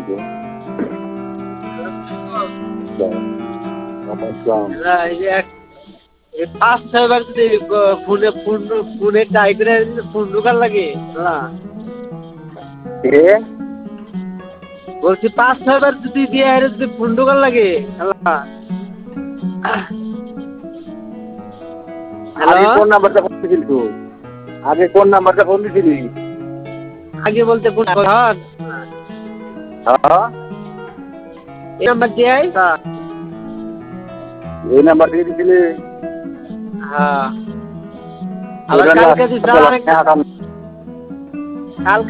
কিন্তু এই যে 5-6 বার যদি ফোনে ট্রাই করে ফোন ঢোকার লাগে না কে বলছি 5-6 বার যদি দিয়ে যদি ফোন ঢোকার লাগে হ্যালো আগে কোন নাম্বারটা ফোন দিছিলি তুই আগে কোন নাম্বারটা ফোন দিছিলি আগে বলতে ফোন হ্যাঁ এই নাম্বার দিয়ে এই নাম্বার দিয়ে দিছিলি হ্যাঁ আবার কালকে দিস কালকে